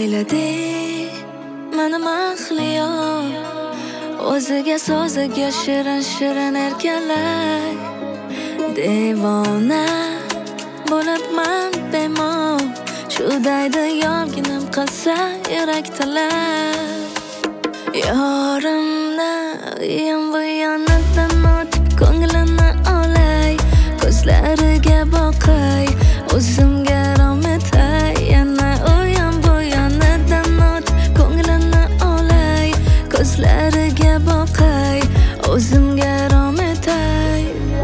ayladi meni mahliyo, o'ziga so'ziga shirin shirin erkalay. Devona bo'libman bemor, shu daydi yorginim qilsa yurak talab. Yorimni uyim bu yonidan o'tib ko'nglini olay, ko'zlariga boqay, o'zimga rom etay. Yana uyim bu yonidan o'tib ko'nglini olay, ko'zlariga boqay, o'zimga rom etay.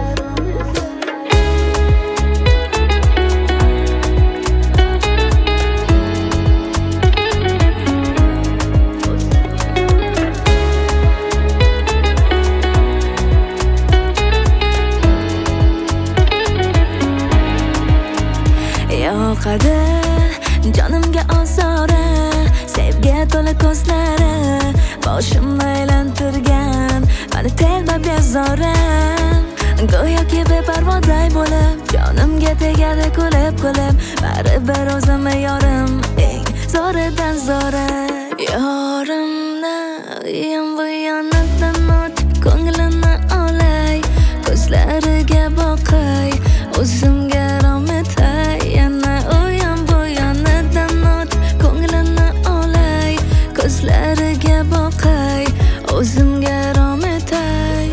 Yoqadi jonimga ozora, sevgiga to'la ko'zlari, boshimni aylantirgan meni telba bezorim. Go'yoki beparvoday bo'lib, jonimga tegadi kulib-kulib, baribir o'zimni yorim, eng zo'ridan zo'ri. Yorimni uyim bu yonidan o'tib ko'nglini olay, ko'zlariga boqay, o'zimga rom etay. Yana uyim bu yonidan o'tib ko'nglini olay, ko'zlariga boqay, o'zimga rom etay.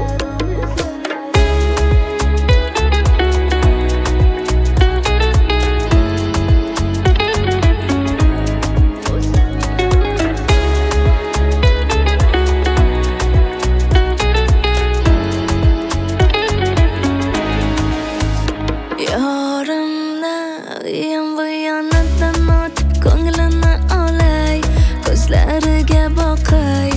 Yorimni uyim bu yonidan o'tib ko'nglini olay, ko'zlariga boqay,